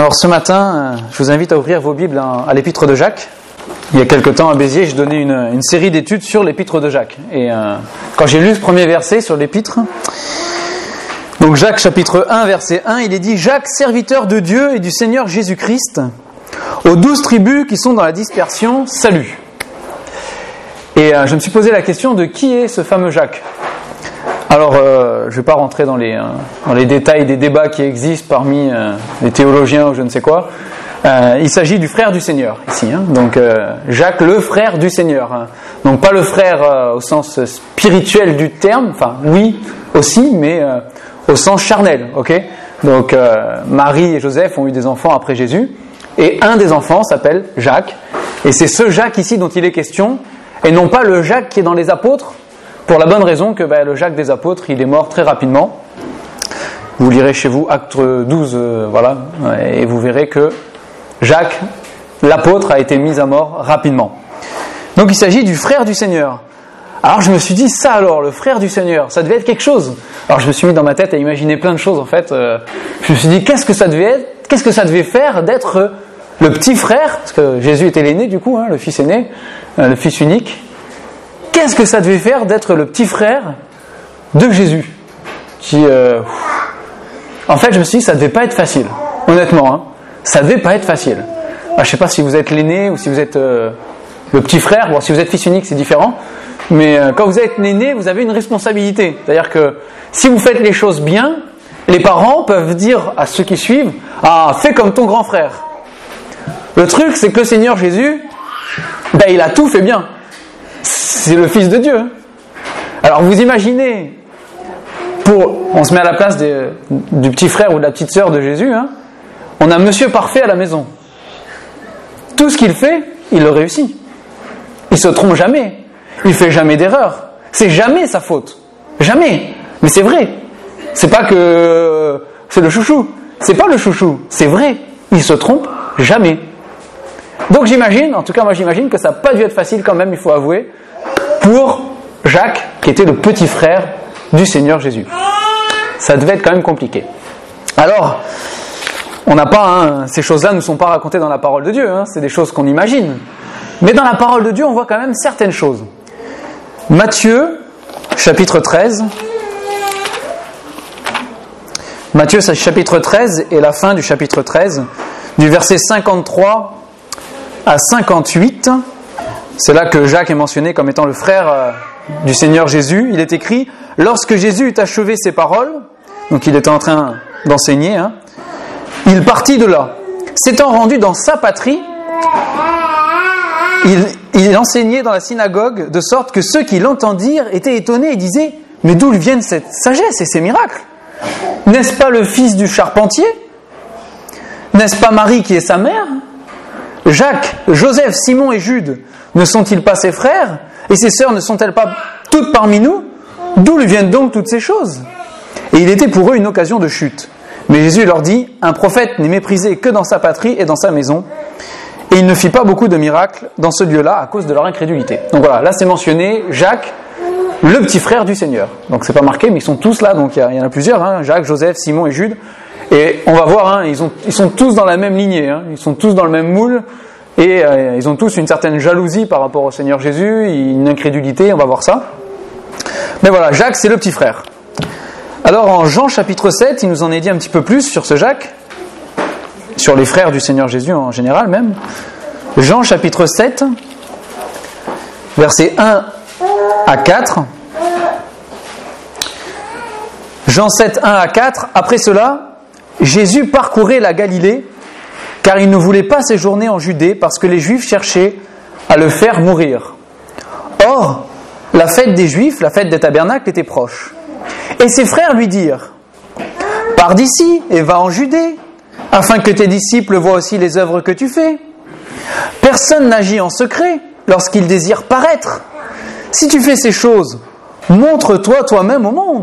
Alors ce matin, je vous invite à ouvrir vos Bibles à l'épître de Jacques. Il y a quelque temps à Béziers, je donnais une série d'études sur l'épître de Jacques. Et quand j'ai lu ce premier verset sur l'épître, donc Jacques chapitre 1 verset 1, il est dit « Jacques, serviteur de Dieu et du Seigneur Jésus-Christ, aux 12 tribus qui sont dans la dispersion, salut ». Et je me suis posé la question de qui est ce fameux Jacques. Alors, je ne vais pas rentrer dans les détails des débats qui existent parmi les théologiens ou je ne sais quoi. Il s'agit du frère du Seigneur, ici. Donc, Jacques, le frère du Seigneur. Donc, pas le frère au sens spirituel du terme, enfin, oui, aussi, mais au sens charnel, ok ? Donc, Marie et Joseph ont eu des enfants après Jésus, et un des enfants s'appelle Jacques, et c'est ce Jacques ici dont il est question, et non pas le Jacques qui est dans les apôtres, pour la bonne raison que le Jacques des apôtres, il est mort très rapidement. Vous lirez chez vous Acte 12, voilà, et vous verrez que Jacques, l'apôtre, a été mis à mort rapidement. Donc il s'agit du frère du Seigneur. Alors je me suis dit, ça alors, le frère du Seigneur, ça devait être quelque chose. Alors je me suis mis dans ma tête à imaginer plein de choses en fait. Je me suis dit, qu'est-ce que ça devait être, qu'est-ce que ça devait faire d'être le petit frère, parce que Jésus était l'aîné du coup, le fils aîné, le fils unique. Qu'est-ce que ça devait faire d'être le petit frère de Jésus qui, en fait, je me suis dit, ça devait pas être facile. Honnêtement, ça devait pas être facile. Alors, je sais pas si vous êtes l'aîné ou si vous êtes le petit frère. Bon, si vous êtes fils unique, c'est différent. Mais quand vous êtes l'aîné, vous avez une responsabilité. C'est-à-dire que si vous faites les choses bien, les parents peuvent dire à ceux qui suivent, ah, fais comme ton grand frère. Le truc, c'est que le Seigneur Jésus, il a tout fait bien. C'est le Fils de Dieu. Alors vous imaginez, on se met à la place du petit frère ou de la petite sœur de Jésus, on a Monsieur Parfait à la maison. Tout ce qu'il fait, il le réussit. Il se trompe jamais. Il fait jamais d'erreur. C'est jamais sa faute. Jamais. Mais c'est vrai. C'est pas que c'est le chouchou. C'est pas le chouchou. C'est vrai. Il se trompe jamais. Donc j'imagine, en tout cas moi j'imagine que ça n'a pas dû être facile quand même, il faut avouer, pour Jacques, qui était le petit frère du Seigneur Jésus. Ça devait être quand même compliqué. Alors, on n'a pas, ces choses-là ne sont pas racontées dans la parole de Dieu, c'est des choses qu'on imagine. Mais dans la parole de Dieu, on voit quand même certaines choses. Matthieu, chapitre 13. Matthieu, chapitre 13, et la fin du chapitre 13, du verset 53 à 58, c'est là que Jacques est mentionné comme étant le frère du Seigneur Jésus. Il est écrit, lorsque Jésus eut achevé ses paroles, donc il était en train d'enseigner, il partit de là. S'étant rendu dans sa patrie, il enseignait dans la synagogue, de sorte que ceux qui l'entendirent étaient étonnés et disaient, mais d'où viennent cette sagesse et ces miracles ? N'est-ce pas le fils du charpentier ? N'est-ce pas Marie qui est sa mère ? Jacques, Joseph, Simon et Jude, ne sont-ils pas ses frères ? Et ses sœurs ne sont-elles pas toutes parmi nous ? D'où lui viennent donc toutes ces choses ? Et il était pour eux une occasion de chute. Mais Jésus leur dit, un prophète n'est méprisé que dans sa patrie et dans sa maison. Et il ne fit pas beaucoup de miracles dans ce lieu-là à cause de leur incrédulité. Donc voilà, là c'est mentionné Jacques, le petit frère du Seigneur. Donc c'est pas marqué, mais ils sont tous là, donc il y en a plusieurs, Jacques, Joseph, Simon et Jude. Et on va voir, ils sont tous dans la même lignée, ils sont tous dans le même moule, et ils ont tous une certaine jalousie par rapport au Seigneur Jésus, une incrédulité, on va voir ça. Mais voilà, Jacques, c'est le petit frère. Alors en Jean chapitre 7, il nous en est dit un petit peu plus sur ce Jacques, sur les frères du Seigneur Jésus en général même. Jean chapitre 7, versets 1 à 4. Jean 7, 1 à 4, après cela, Jésus parcourait la Galilée, car il ne voulait pas séjourner en Judée, parce que les Juifs cherchaient à le faire mourir. Or, la fête des Juifs, la fête des tabernacles, était proche. Et ses frères lui dirent, « Pars d'ici et va en Judée, afin que tes disciples voient aussi les œuvres que tu fais. Personne n'agit en secret lorsqu'il désire paraître. Si tu fais ces choses, montre-toi toi-même au monde. »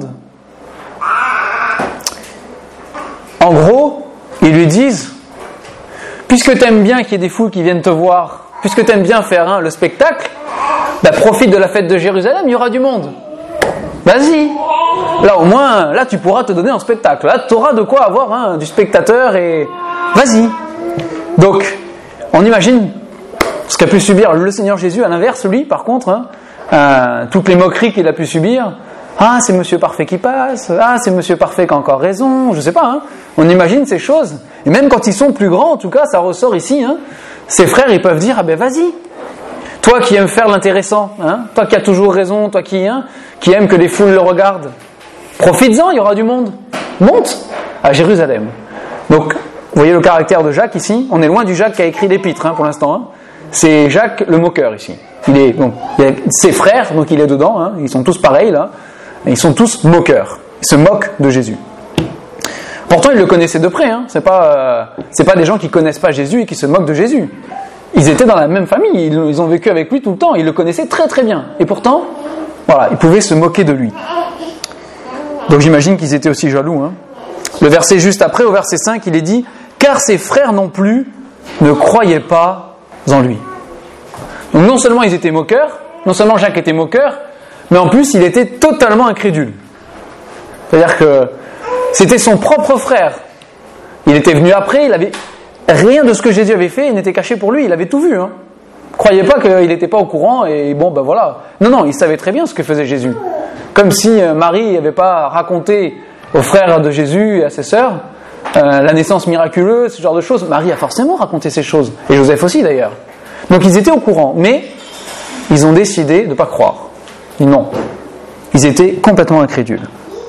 En gros, ils lui disent, puisque tu aimes bien qu'il y ait des foules qui viennent te voir, puisque tu aimes bien faire le spectacle, profite de la fête de Jérusalem, il y aura du monde. Vas-y. Là au moins, là tu pourras te donner en spectacle. Là tu auras de quoi avoir du spectateur et vas-y. Donc, on imagine ce qu'a pu subir le Seigneur Jésus. À l'inverse, lui, par contre, toutes les moqueries qu'il a pu subir. Ah, c'est Monsieur Parfait qui passe. Ah, c'est Monsieur Parfait qui a encore raison. Je sais pas, hein. On imagine ces choses. Et même quand ils sont plus grands, en tout cas, ça ressort ici, hein. Ses frères, ils peuvent dire, ah ben vas-y. Toi qui aimes faire l'intéressant, hein. Toi qui as toujours raison, toi qui aime que les foules le regardent. Profites-en, il y aura du monde. Monte à Jérusalem. Donc, vous voyez le caractère de Jacques ici. On est loin du Jacques qui a écrit l'épître, hein, pour l'instant, hein. C'est Jacques le moqueur ici. Il y a ses frères, donc il est dedans, hein. Ils sont tous pareils, là. Ils sont tous moqueurs. Ils se moquent de Jésus. Pourtant, ils le connaissaient de près. Hein. C'est pas des gens qui connaissent pas Jésus et qui se moquent de Jésus. Ils étaient dans la même famille. Ils ont vécu avec lui tout le temps. Ils le connaissaient très très bien. Et pourtant, voilà, ils pouvaient se moquer de lui. Donc j'imagine qu'ils étaient aussi jaloux. Hein. Le verset juste après, au verset 5, il est dit « Car ses frères non plus ne croyaient pas en lui. » Donc non seulement ils étaient moqueurs, non seulement Jacques était moqueur, mais en plus, il était totalement incrédule. C'est-à-dire que c'était son propre frère. Il était venu après, il avait rien de ce que Jésus avait fait, il n'était caché pour lui, il avait tout vu. Hein. Croyez pas qu'il n'était pas au courant et bon, ben voilà. Non, il savait très bien ce que faisait Jésus. Comme si Marie n'avait pas raconté aux frères de Jésus et à ses sœurs la naissance miraculeuse, ce genre de choses. Marie a forcément raconté ces choses, et Joseph aussi d'ailleurs. Donc ils étaient au courant, mais ils ont décidé de ne pas croire. Non, ils étaient complètement incrédules.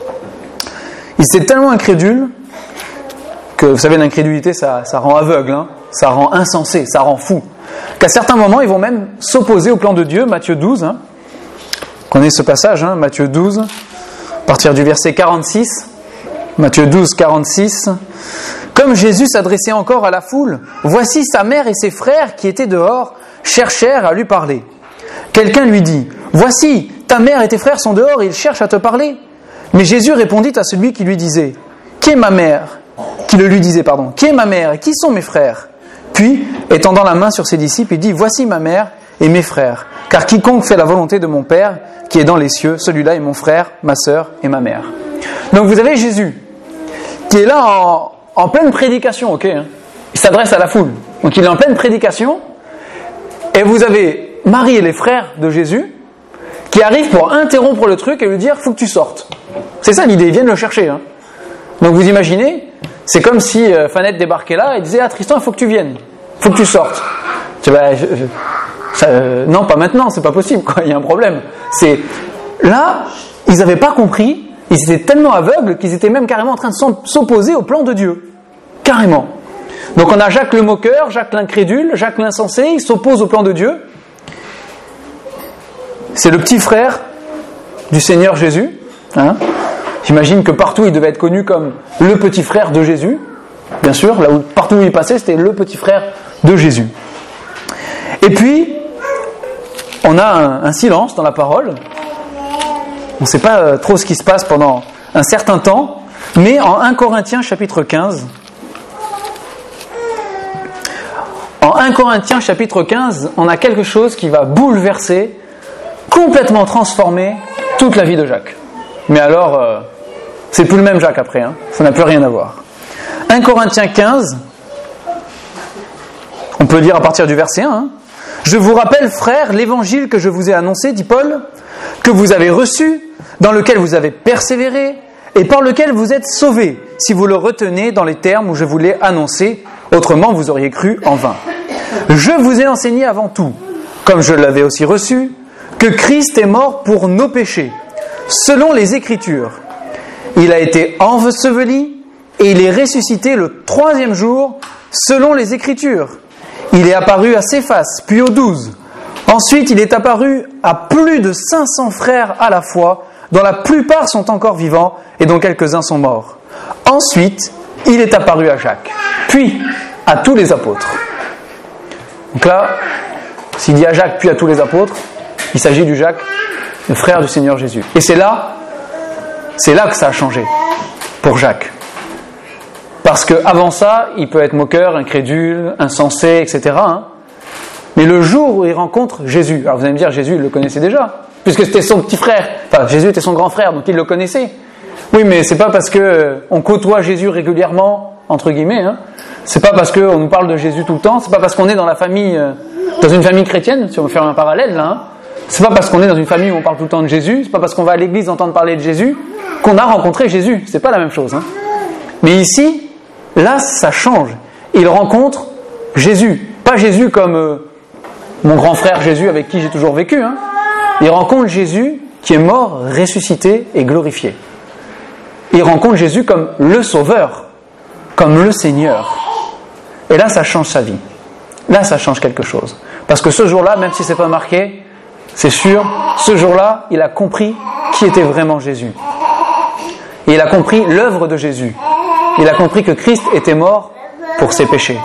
Ils étaient tellement incrédules que, vous savez, l'incrédulité, ça rend aveugle, hein, ça rend insensé, ça rend fou. Qu'à certains moments, ils vont même s'opposer au plan de Dieu. Matthieu 12, hein. Vous connaissez ce passage, hein, Matthieu 12, à partir du verset 46. Matthieu 12, 46. Comme Jésus s'adressait encore à la foule, voici sa mère et ses frères qui étaient dehors cherchèrent à lui parler. Quelqu'un lui dit, voici, ta mère et tes frères sont dehors et ils cherchent à te parler. Mais Jésus répondit à celui qui lui disait, qui est ma mère ? Qui le lui disait, pardon. Qui est ma mère et qui sont mes frères ? Puis, étendant la main sur ses disciples, il dit, voici ma mère et mes frères. Car quiconque fait la volonté de mon Père, qui est dans les cieux, celui-là est mon frère, ma sœur et ma mère. Donc vous avez Jésus, qui est là en pleine prédication, ok, hein. Il s'adresse à la foule. Donc il est en pleine prédication. Et vous avez Marie et les frères de Jésus, qui arrivent pour interrompre le truc et lui dire « faut que tu sortes ». C'est ça l'idée, ils viennent le chercher. Hein. Donc vous imaginez, c'est comme si Fanette débarquait là et disait « ah Tristan, il faut que tu viennes, il faut que tu sortes ». Non, pas maintenant, c'est pas possible, quoi. Il y a un problème. Là, ils n'avaient pas compris, ils étaient tellement aveugles qu'ils étaient même carrément en train de s'opposer au plan de Dieu. Carrément. Donc on a Jacques le moqueur, Jacques l'incrédule, Jacques l'insensé, il s'oppose au plan de Dieu. C'est le petit frère du Seigneur Jésus. Hein. J'imagine que partout il devait être connu comme le petit frère de Jésus. Bien sûr, là où, partout où il passait, c'était le petit frère de Jésus. Et puis, on a un silence dans la parole. On ne sait pas trop ce qui se passe pendant un certain temps, mais en 1 Corinthiens chapitre 15, en 1 Corinthiens chapitre 15, on a quelque chose qui va bouleverser, complètement transformer toute la vie de Jacques. Mais alors, c'est plus le même Jacques après, hein. Ça n'a plus rien à voir. 1 Corinthiens 15, on peut lire à partir du verset 1. Hein. Je vous rappelle, frères, l'évangile que je vous ai annoncé, dit Paul, que vous avez reçu, dans lequel vous avez persévéré, et par lequel vous êtes sauvés, si vous le retenez dans les termes où je vous l'ai annoncé, autrement vous auriez cru en vain. Je vous ai enseigné avant tout, comme je l'avais aussi reçu, que Christ est mort pour nos péchés, selon les Écritures. Il a été enseveli, et il est ressuscité le 3e jour, selon les Écritures. Il est apparu à Céphas, puis aux 12. Ensuite, il est apparu à plus de 500 frères à la fois, dont la plupart sont encore vivants et dont quelques-uns sont morts. Ensuite, il est apparu à Jacques, puis à tous les apôtres. Donc là, s'il dit à Jacques, puis à tous les apôtres, il s'agit du Jacques, le frère du Seigneur Jésus. Et c'est là que ça a changé pour Jacques. Parce qu'avant ça, il peut être moqueur, incrédule, insensé, etc. Hein. Mais le jour où il rencontre Jésus, alors vous allez me dire, Jésus, il le connaissait déjà, puisque c'était son petit frère, enfin Jésus était son grand frère, donc il le connaissait. Oui, mais c'est pas parce qu'on côtoie Jésus régulièrement entre guillemets. Hein. C'est pas parce qu'on nous parle de Jésus tout le temps, c'est pas parce qu'on est dans la famille, dans une famille chrétienne, si on veut faire un parallèle là. Hein. C'est pas parce qu'on est dans une famille où on parle tout le temps de Jésus, c'est pas parce qu'on va à l'église entendre parler de Jésus qu'on a rencontré Jésus. C'est pas la même chose. Hein. Mais ici, là, ça change. Il rencontre Jésus, pas Jésus comme mon grand frère Jésus avec qui j'ai toujours vécu. Hein. Il rencontre Jésus qui est mort, ressuscité et glorifié. Il rencontre Jésus comme le Sauveur, comme le Seigneur. Et là, ça change sa vie. Là, ça change quelque chose. Parce que ce jour-là, même si c'est pas marqué, c'est sûr, ce jour-là, il a compris qui était vraiment Jésus. Et il a compris l'œuvre de Jésus. Il a compris que Christ était mort pour ses péchés.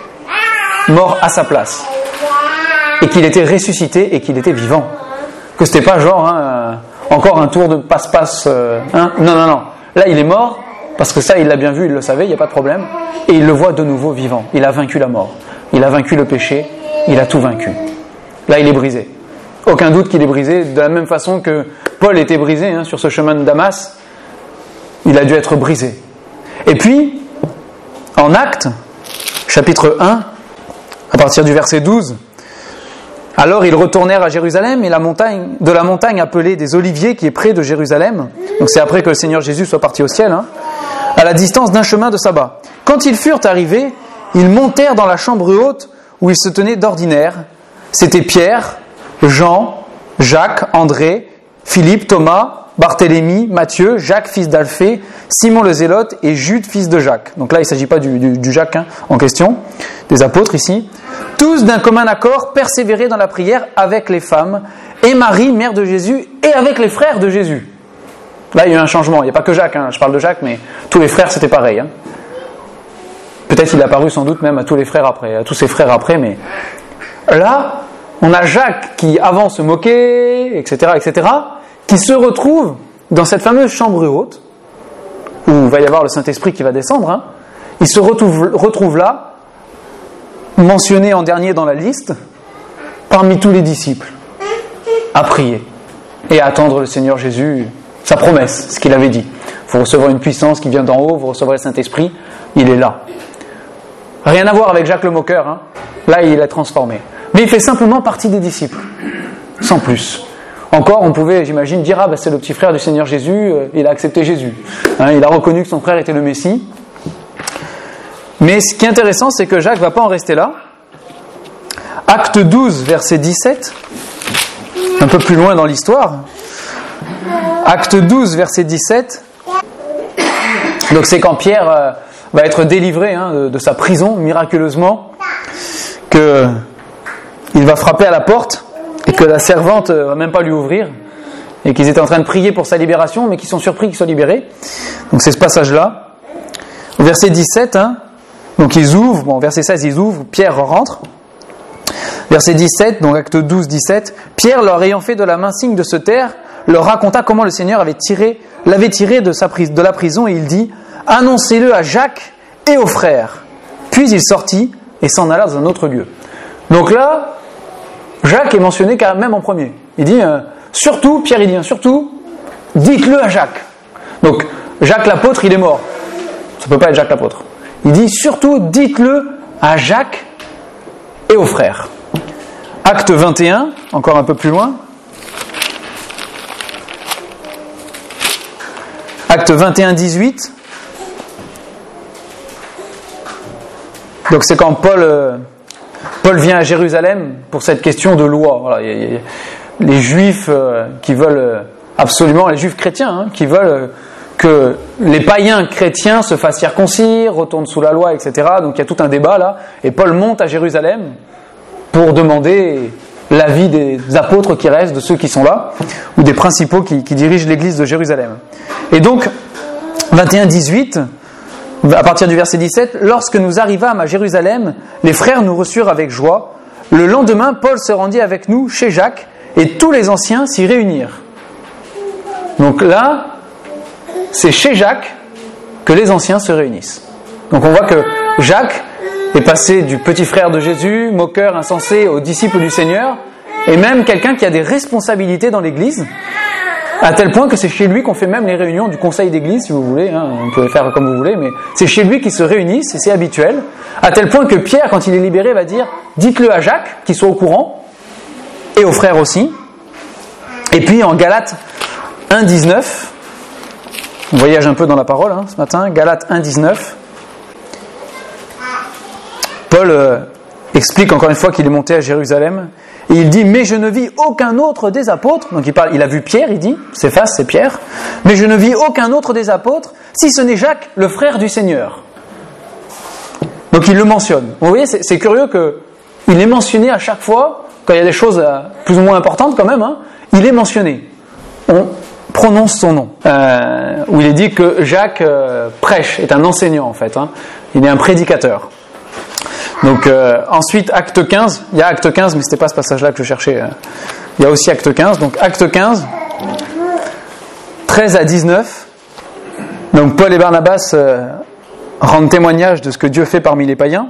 Mort à sa place. Et qu'il était ressuscité et qu'il était vivant. Que c'était pas genre encore un tour de passe-passe. Non. Là, il est mort, parce que ça, il l'a bien vu, il le savait, il n'y a pas de problème. Et il le voit de nouveau vivant. Il a vaincu la mort. Il a vaincu le péché. Il a tout vaincu. Là, il est brisé. Aucun doute qu'il est brisé, de la même façon que Paul était brisé sur ce chemin de Damas. Il a dû être brisé. Et puis, en Actes, chapitre 1, à partir du verset 12, alors ils retournèrent à Jérusalem et de la montagne appelée des Oliviers qui est près de Jérusalem, donc c'est après que le Seigneur Jésus soit parti au ciel, à la distance d'un chemin de sabbat. Quand ils furent arrivés, ils montèrent dans la chambre haute où ils se tenaient d'ordinaire. C'était Pierre, Jean, Jacques, André, Philippe, Thomas, Barthélemy, Matthieu, Jacques fils d'Alphée, Simon le Zélote et Jude fils de Jacques. Donc là il ne s'agit pas du Jacques en question, des apôtres ici. Tous d'un commun accord persévéraient dans la prière avec les femmes et Marie, mère de Jésus, et avec les frères de Jésus. Là il y a eu un changement, il n'y a pas que Jacques, je parle de Jacques, mais tous les frères c'était pareil. Peut-être il est apparu sans doute même à tous les frères après, à tous ses frères après, mais là on a Jacques qui avant se moquait, etc., qui se retrouve dans cette fameuse chambre haute, où il va y avoir le Saint-Esprit qui va descendre. Il se retrouve là, mentionné en dernier dans la liste, parmi tous les disciples, à prier et à attendre le Seigneur Jésus, sa promesse, ce qu'il avait dit. Vous recevrez une puissance qui vient d'en haut, vous recevrez le Saint-Esprit, il est là. Rien à voir avec Jacques le moqueur, là il est transformé. Mais il fait simplement partie des disciples, sans plus. Encore, on pouvait, j'imagine, dire « c'est le petit frère du Seigneur Jésus, il a accepté Jésus. » Il a reconnu que son frère était le Messie. Mais ce qui est intéressant, c'est que Jacques ne va pas en rester là. Acte 12, verset 17, un peu plus loin dans l'histoire. Acte 12, verset 17. Donc c'est quand Pierre va être délivré de sa prison, miraculeusement, qu'il va frapper à la porte, et que la servante ne va même pas lui ouvrir, et qu'ils étaient en train de prier pour sa libération, mais qu'ils sont surpris qu'il soit libéré. Donc c'est ce passage-là. Verset 17, donc ils ouvrent, verset 16 ils ouvrent, Pierre rentre. Verset 17, donc acte 12, 17, Pierre leur ayant fait de la main signe de se taire, leur raconta comment le Seigneur l'avait tiré de la prison, et il dit « Annoncez-le à Jacques et aux frères ». Puis il sortit et s'en alla dans un autre lieu. Donc là, Jacques est mentionné quand même en premier. Il dit surtout, Pierre il dit surtout, dites-le à Jacques. Donc Jacques l'apôtre il est mort. Ça ne peut pas être Jacques l'apôtre. Il dit surtout, dites-le à Jacques et aux frères. Acte 21, encore un peu plus loin. Acte 21, 18. Donc c'est quand Paul vient à Jérusalem pour cette question de loi. Voilà, il y a les Juifs qui veulent absolument, les Juifs chrétiens, qui veulent que les païens chrétiens se fassent circoncire, retournent sous la loi, etc. Donc il y a tout un débat là. Et Paul monte à Jérusalem pour demander l'avis des apôtres qui restent, de ceux qui sont là, ou des principaux qui dirigent l'église de Jérusalem. Et donc, 21-18, à partir du verset 17, « Lorsque nous arrivâmes à Jérusalem, les frères nous reçurent avec joie. Le lendemain, Paul se rendit avec nous chez Jacques, et tous les anciens s'y réunirent. » Donc là, c'est chez Jacques que les anciens se réunissent. Donc on voit que Jacques est passé du petit frère de Jésus, moqueur, insensé, au disciple du Seigneur, et même quelqu'un qui a des responsabilités dans l'Église, À tel point que c'est chez lui qu'on fait même les réunions du conseil d'église, si vous voulez, hein, on peut les faire comme vous voulez, mais c'est chez lui qu'ils se réunissent, et c'est habituel. À tel point que Pierre, quand il est libéré, va dire « dites-le à Jacques, qu'il soit au courant, et aux frères aussi ». Et puis en Galates 1,19, on voyage un peu dans la parole ce matin, Galates 1,19, Paul explique encore une fois qu'il est monté à Jérusalem, et il dit « Mais je ne vis aucun autre des apôtres », donc il a vu Pierre, il dit, Céphas c'est Pierre, « Mais je ne vis aucun autre des apôtres, si ce n'est Jacques, le frère du Seigneur. » Donc il le mentionne. Vous voyez, c'est curieux qu'il est mentionné à chaque fois, quand il y a des choses plus ou moins importantes quand même, il est mentionné. On prononce son nom. Où il est dit que Jacques prêche, est un enseignant en fait. Il est un prédicateur. Donc ensuite, acte 15, il y a acte 15, mais ce n'était pas ce passage-là que je cherchais. Il y a aussi acte 15. Donc acte 15, 13 à 19. Donc Paul et Barnabas rendent témoignage de ce que Dieu fait parmi les païens.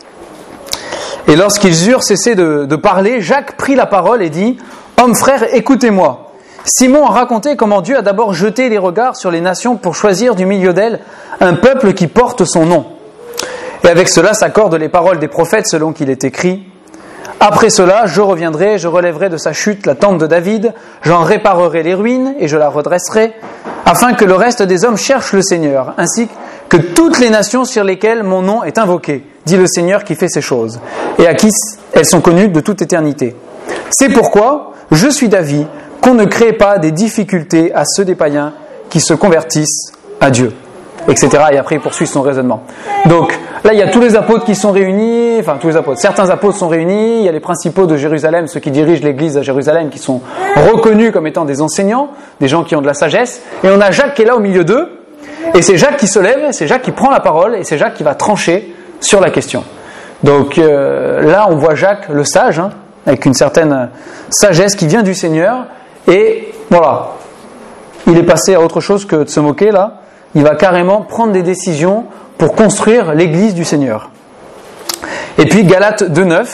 Et lorsqu'ils eurent cessé de parler, Jacques prit la parole et dit « Hommes frères, écoutez-moi. Simon a raconté comment Dieu a d'abord jeté les regards sur les nations pour choisir du milieu d'elles un peuple qui porte son nom. Et avec cela s'accordent les paroles des prophètes selon qu'il est écrit « Après cela, je reviendrai, je relèverai de sa chute la tente de David, j'en réparerai les ruines et je la redresserai, afin que le reste des hommes cherche le Seigneur, ainsi que toutes les nations sur lesquelles mon nom est invoqué, dit le Seigneur qui fait ces choses, et à qui elles sont connues de toute éternité. C'est pourquoi je suis d'avis qu'on ne crée pas des difficultés à ceux des païens qui se convertissent à Dieu. » Etc. Et après il poursuit son raisonnement. Donc là il y a tous les apôtres qui sont réunis, enfin tous les apôtres, certains apôtres sont réunis, il y a les principaux de Jérusalem, ceux qui dirigent l'église à Jérusalem, qui sont reconnus comme étant des enseignants, des gens qui ont de la sagesse, et on a Jacques qui est là au milieu d'eux, et c'est Jacques qui se lève, c'est Jacques qui prend la parole, et c'est Jacques qui va trancher sur la question. Donc là on voit Jacques le sage, avec une certaine sagesse qui vient du Seigneur, et voilà, il est passé à autre chose que de se moquer là. Il va carrément prendre des décisions pour construire l'église du Seigneur. Et puis Galates 2,9,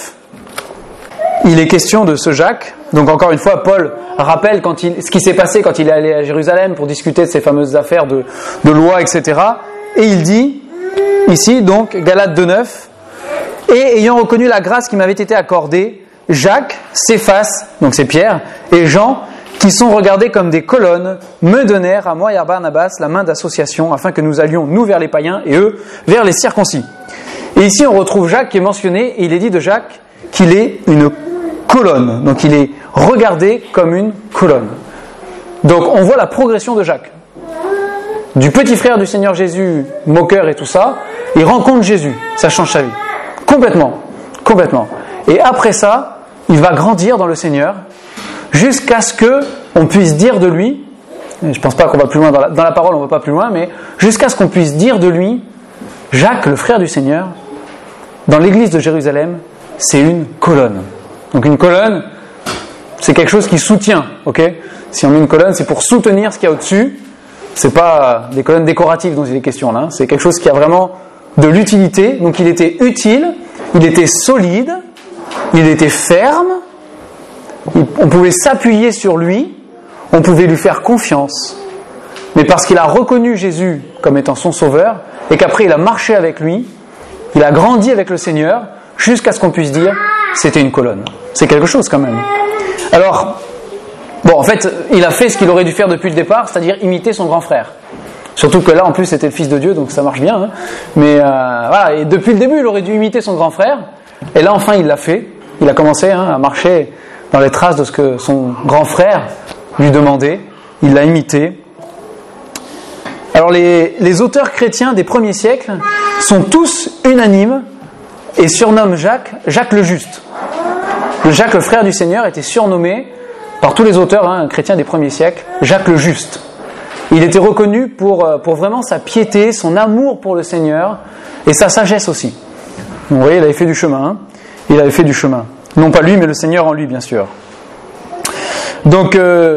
il est question de ce Jacques. Donc encore une fois, Paul rappelle ce qui s'est passé quand il est allé à Jérusalem pour discuter de ces fameuses affaires de loi, etc. Et il dit, ici donc, Galates 2,9, « Et ayant reconnu la grâce qui m'avait été accordée, Jacques, Céphas, donc c'est Pierre, et Jean, qui sont regardés comme des colonnes, me donnèrent à moi et à Barnabas la main d'association, afin que nous allions, nous, vers les païens, et eux, vers les circoncis. » Et ici, on retrouve Jacques qui est mentionné, et il est dit de Jacques qu'il est une colonne. Donc il est regardé comme une colonne. Donc on voit la progression de Jacques. Du petit frère du Seigneur Jésus, moqueur et tout ça, il rencontre Jésus. Ça change sa vie. Complètement. Complètement. Et après ça, il va grandir dans le Seigneur, jusqu'à ce qu'on puisse dire de lui, je ne pense pas qu'on va plus loin dans la parole, on ne va pas plus loin, mais jusqu'à ce qu'on puisse dire de lui, Jacques, le frère du Seigneur, dans l'église de Jérusalem, c'est une colonne. Donc une colonne, c'est quelque chose qui soutient, ok ? Si on met une colonne, c'est pour soutenir ce qu'il y a au-dessus. C'est pas des colonnes décoratives dont il est question là, c'est quelque chose qui a vraiment de l'utilité. Donc il était utile, il était solide, il était ferme, on pouvait s'appuyer sur lui, on pouvait lui faire confiance. Mais parce qu'il a reconnu Jésus comme étant son sauveur, et qu'après il a marché avec lui, il a grandi avec le Seigneur, jusqu'à ce qu'on puisse dire, c'était une colonne. C'est quelque chose quand même. Alors, bon, en fait, il a fait ce qu'il aurait dû faire depuis le départ, c'est-à-dire imiter son grand frère. Surtout que là, en plus, c'était le fils de Dieu, donc ça marche bien. Mais voilà, et depuis le début, il aurait dû imiter son grand frère. Et là, enfin, il l'a fait. Il a commencé à marcher dans les traces de ce que son grand frère lui demandait. Il l'a imité. Alors, les auteurs chrétiens des premiers siècles sont tous unanimes et surnomment Jacques le Juste. Jacques, le frère du Seigneur, était surnommé par tous les auteurs chrétiens des premiers siècles Jacques le Juste. Il était reconnu pour vraiment sa piété, son amour pour le Seigneur et sa sagesse aussi. Vous voyez, il avait fait du chemin. Il avait fait du chemin. Non pas lui, mais le Seigneur en lui, bien sûr. Donc,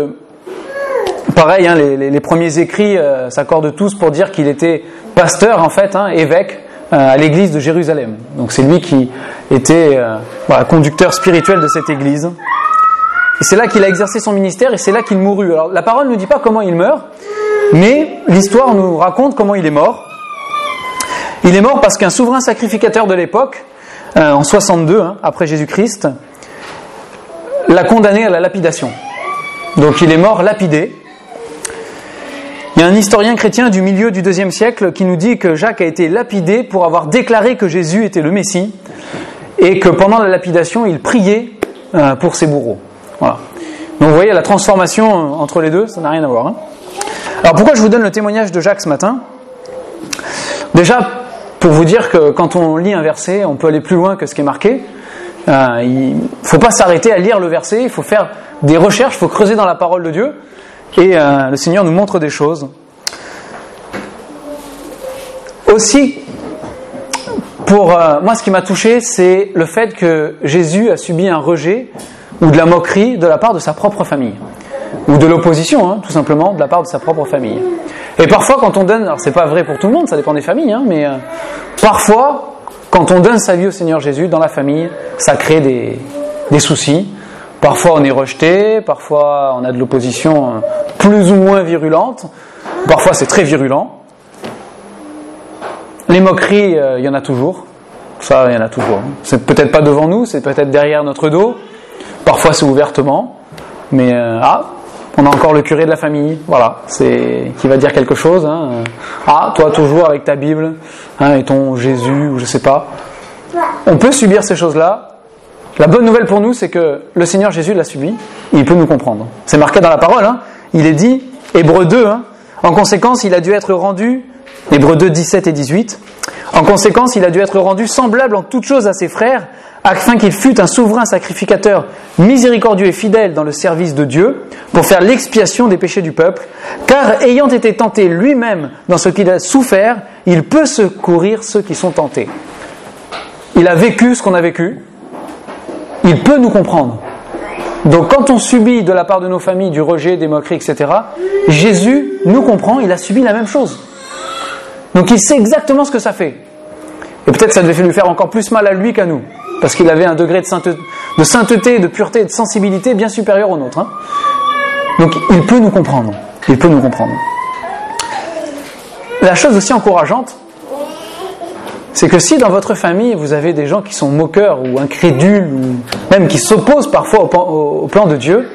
pareil, les premiers écrits s'accordent tous pour dire qu'il était pasteur, en fait, évêque, à l'église de Jérusalem. Donc c'est lui qui était conducteur spirituel de cette église. Et c'est là qu'il a exercé son ministère et c'est là qu'il mourut. Alors la parole ne nous dit pas comment il meurt, mais l'histoire nous raconte comment il est mort. Il est mort parce qu'un souverain sacrificateur de l'époque, en 62, après Jésus-Christ, l'a condamné à la lapidation. Donc il est mort lapidé. Il y a un historien chrétien du milieu du IIe siècle qui nous dit que Jacques a été lapidé pour avoir déclaré que Jésus était le Messie et que pendant la lapidation, il priait pour ses bourreaux. Voilà. Donc vous voyez, la transformation entre les deux, ça n'a rien à voir. Alors pourquoi je vous donne le témoignage de Jacques ce matin ? Déjà, pour vous dire que quand on lit un verset, on peut aller plus loin que ce qui est marqué. Il ne faut pas s'arrêter à lire le verset, il faut faire des recherches, il faut creuser dans la parole de Dieu. Et le Seigneur nous montre des choses. Aussi, pour moi, ce qui m'a touché, c'est le fait que Jésus a subi un rejet ou de la moquerie de la part de sa propre famille. Ou de l'opposition, tout simplement, de la part de sa propre famille. Et parfois, quand on donne, alors c'est pas vrai pour tout le monde, ça dépend des familles, mais parfois, quand on donne sa vie au Seigneur Jésus dans la famille, ça crée des soucis. Parfois on est rejeté, parfois on a de l'opposition plus ou moins virulente, parfois c'est très virulent. Les moqueries, il y en a toujours. Ça, il y en a toujours. C'est peut-être pas devant nous, c'est peut-être derrière notre dos. Parfois c'est ouvertement. Mais on a encore le curé de la famille, voilà, qui va dire quelque chose. Toi toujours avec ta Bible, et ton Jésus, ou je sais pas. On peut subir ces choses-là. La bonne nouvelle pour nous, c'est que le Seigneur Jésus l'a subi, et il peut nous comprendre. C'est marqué dans la parole, il est dit, Hébreux 2, en conséquence, il a dû être rendu, Hébreux 2, 17 et 18, en conséquence, il a dû être rendu semblable en toutes choses à ses frères, afin qu'il fût un souverain sacrificateur miséricordieux et fidèle dans le service de Dieu, pour faire l'expiation des péchés du peuple, car ayant été tenté lui-même dans ce qu'il a souffert, il peut secourir ceux qui sont tentés. Il a vécu ce qu'on a vécu, il peut nous comprendre. Donc quand on subit de la part de nos familles du rejet, des moqueries, etc., Jésus nous comprend, il a subi la même chose. Donc il sait exactement ce que ça fait. Et peut-être ça devait lui faire encore plus mal à lui qu'à nous, parce qu'il avait un degré de sainteté, de pureté et de sensibilité bien supérieur au nôtre. Donc il peut nous comprendre. Il peut nous comprendre. La chose aussi encourageante, c'est que si dans votre famille vous avez des gens qui sont moqueurs ou incrédules ou même qui s'opposent parfois au plan de Dieu,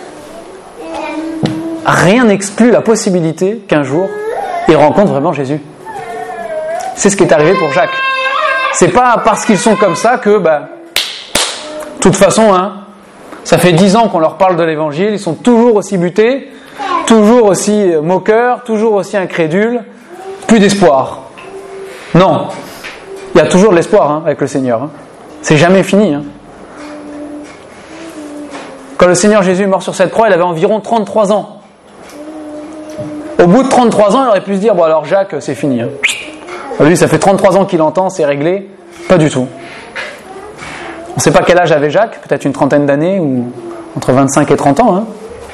rien n'exclut la possibilité qu'un jour ils rencontrent vraiment Jésus. C'est ce qui est arrivé pour Jacques. C'est pas parce qu'ils sont comme ça que, de toute façon, ça fait 10 ans qu'on leur parle de l'évangile, ils sont toujours aussi butés, toujours aussi moqueurs, toujours aussi incrédules, plus d'espoir. Non. Il y a toujours de l'espoir avec le Seigneur. C'est jamais fini. Quand le Seigneur Jésus est mort sur cette croix, il avait environ 33 ans. Au bout de 33 ans, il aurait pu se dire, alors Jacques, c'est fini. Lui, ça fait 33 ans qu'il entend, c'est réglé. Pas du tout. On ne sait pas quel âge avait Jacques, peut-être une trentaine d'années, ou entre 25 et 30 ans.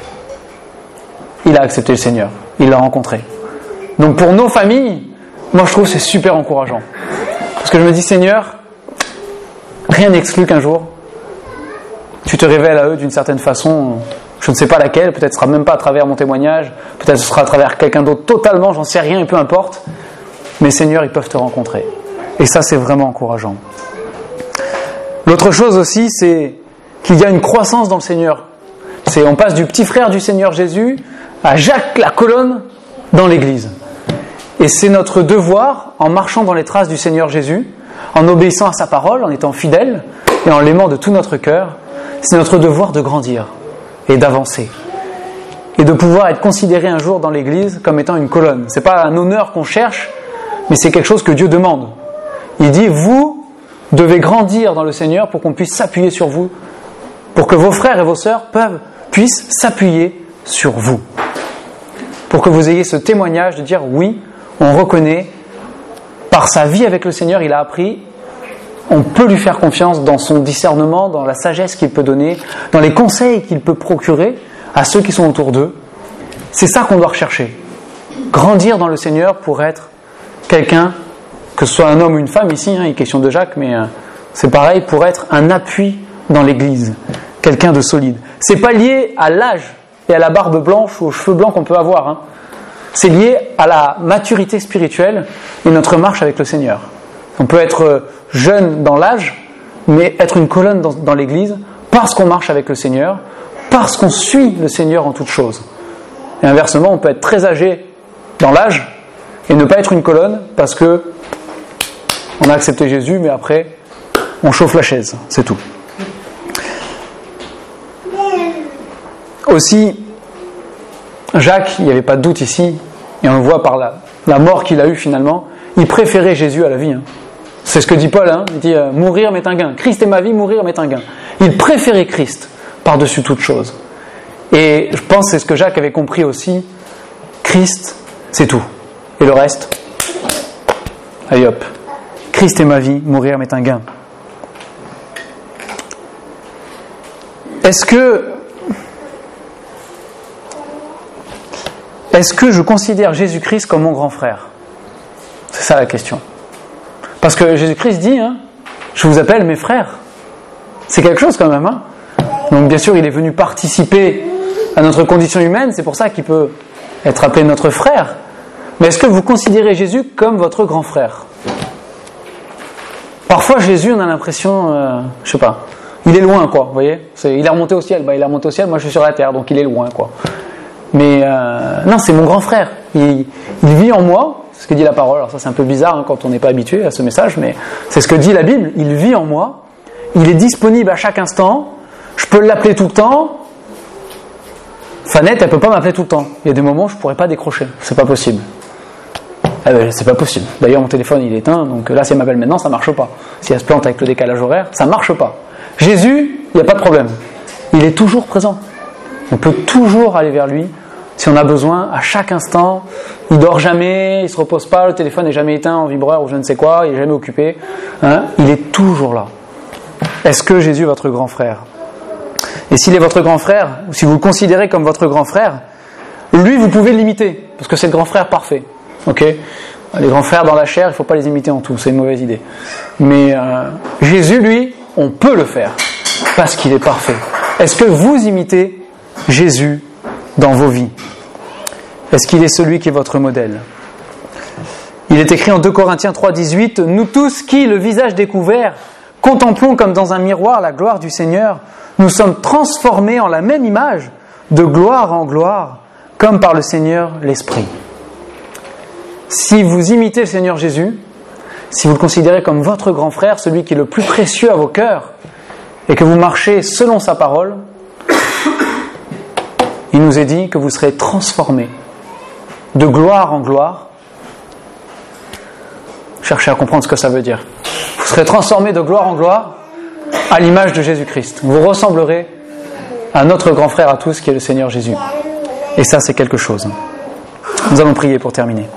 Il a accepté le Seigneur. Il l'a rencontré. Donc pour nos familles, moi je trouve que c'est super encourageant. Parce que je me dis, Seigneur, rien n'exclut qu'un jour, tu te révèles à eux d'une certaine façon, je ne sais pas laquelle, peut-être ce sera même pas à travers mon témoignage, peut-être ce sera à travers quelqu'un d'autre totalement, j'en sais rien et peu importe, mais Seigneur, ils peuvent te rencontrer. Et ça, c'est vraiment encourageant. L'autre chose aussi, c'est qu'il y a une croissance dans le Seigneur. On passe du petit frère du Seigneur Jésus à Jacques la colonne dans l'Église. Et c'est notre devoir, en marchant dans les traces du Seigneur Jésus, en obéissant à sa parole, en étant fidèle et en l'aimant de tout notre cœur, c'est notre devoir de grandir et d'avancer. Et de pouvoir être considéré un jour dans l'Église comme étant une colonne. Ce n'est pas un honneur qu'on cherche, mais c'est quelque chose que Dieu demande. Il dit, vous devez grandir dans le Seigneur pour qu'on puisse s'appuyer sur vous, pour que vos frères et vos sœurs puissent s'appuyer sur vous. Pour que vous ayez ce témoignage de dire, oui, on reconnaît, par sa vie avec le Seigneur, il a appris, on peut lui faire confiance dans son discernement, dans la sagesse qu'il peut donner, dans les conseils qu'il peut procurer à ceux qui sont autour d'eux. C'est ça qu'on doit rechercher. Grandir dans le Seigneur pour être quelqu'un, que ce soit un homme ou une femme ici, il est question de Jacques, mais c'est pareil, pour être un appui dans l'Église. quelqu'un de solide. C'est pas lié à l'âge et à la barbe blanche ou aux cheveux blancs qu'on peut avoir. Hein. C'est lié à la maturité spirituelle et notre marche avec le Seigneur. On peut être jeune dans l'âge, mais être une colonne dans l'Église parce qu'on marche avec le Seigneur, parce qu'on suit le Seigneur en toutes choses. Et inversement, on peut être très âgé dans l'âge et ne pas être une colonne parce que on a accepté Jésus, mais après, on chauffe la chaise, c'est tout. Aussi, Jacques, il n'y avait pas de doute ici, et on le voit par la mort qu'il a eue finalement, il préférait Jésus à la vie. Hein. C'est ce que dit Paul, hein. Il dit « mourir m'est un gain, Christ est ma vie, mourir m'est un gain ». Il préférait Christ par-dessus toute chose. Et je pense que c'est ce que Jacques avait compris aussi, Christ, c'est tout. Et le reste, allez hop, Christ est ma vie, mourir m'est un gain. Est-ce que je considère Jésus-Christ comme mon grand frère ? C'est ça la question. Parce que Jésus-Christ dit, hein, je vous appelle mes frères. C'est quelque chose quand même. Hein. Donc bien sûr, il est venu participer à notre condition humaine, c'est pour ça qu'il peut être appelé notre frère. Mais est-ce que vous considérez Jésus comme votre grand frère ? Parfois, Jésus, on a l'impression, je sais pas, il est loin, quoi, vous voyez ? Il est remonté au ciel, il est remonté au ciel, moi je suis sur la terre, donc il est loin, quoi. Mais non, c'est mon grand frère. Il vit en moi, c'est ce que dit la parole. Alors ça c'est un peu bizarre hein, quand on n'est pas habitué à ce message, mais c'est ce que dit la Bible. Il vit en moi, il est disponible à chaque instant, je peux l'appeler tout le temps. Fanette, elle peut pas m'appeler tout le temps. Il y a des moments où je pourrais pas décrocher, c'est pas possible. C'est pas possible. D'ailleurs mon téléphone il est éteint, donc là si elle m'appelle maintenant ça marche pas. Si elle se plante avec le décalage horaire, ça marche pas. Jésus, il n'y a pas de problème. Il est toujours présent. On peut toujours aller vers lui si on a besoin, à chaque instant. Il dort jamais, il se repose pas, le téléphone n'est jamais éteint en vibreur ou je ne sais quoi, il est jamais occupé. Hein, il est toujours là. Est-ce que Jésus est votre grand frère ? Et s'il est votre grand frère, ou si vous le considérez comme votre grand frère, lui vous pouvez l'imiter, parce que c'est le grand frère parfait. Ok ? Les grands frères dans la chair, il ne faut pas les imiter en tout, c'est une mauvaise idée. Mais Jésus, lui, on peut le faire, parce qu'il est parfait. Est-ce que vous imitez Jésus dans vos vies ? Est-ce qu'il est celui qui est votre modèle ? Il est écrit en 2 Corinthiens 3,18 « Nous tous qui, le visage découvert, contemplons comme dans un miroir la gloire du Seigneur, nous sommes transformés en la même image, de gloire en gloire, comme par le Seigneur l'Esprit. » Si vous imitez le Seigneur Jésus, si vous le considérez comme votre grand frère, celui qui est le plus précieux à vos cœurs, et que vous marchez selon sa parole, il nous est dit que vous serez transformés de gloire en gloire. Cherchez à comprendre ce que ça veut dire. Vous serez transformés de gloire en gloire à l'image de Jésus-Christ. Vous ressemblerez à notre grand frère à tous qui est le Seigneur Jésus. Et ça, c'est quelque chose. Nous allons prier pour terminer.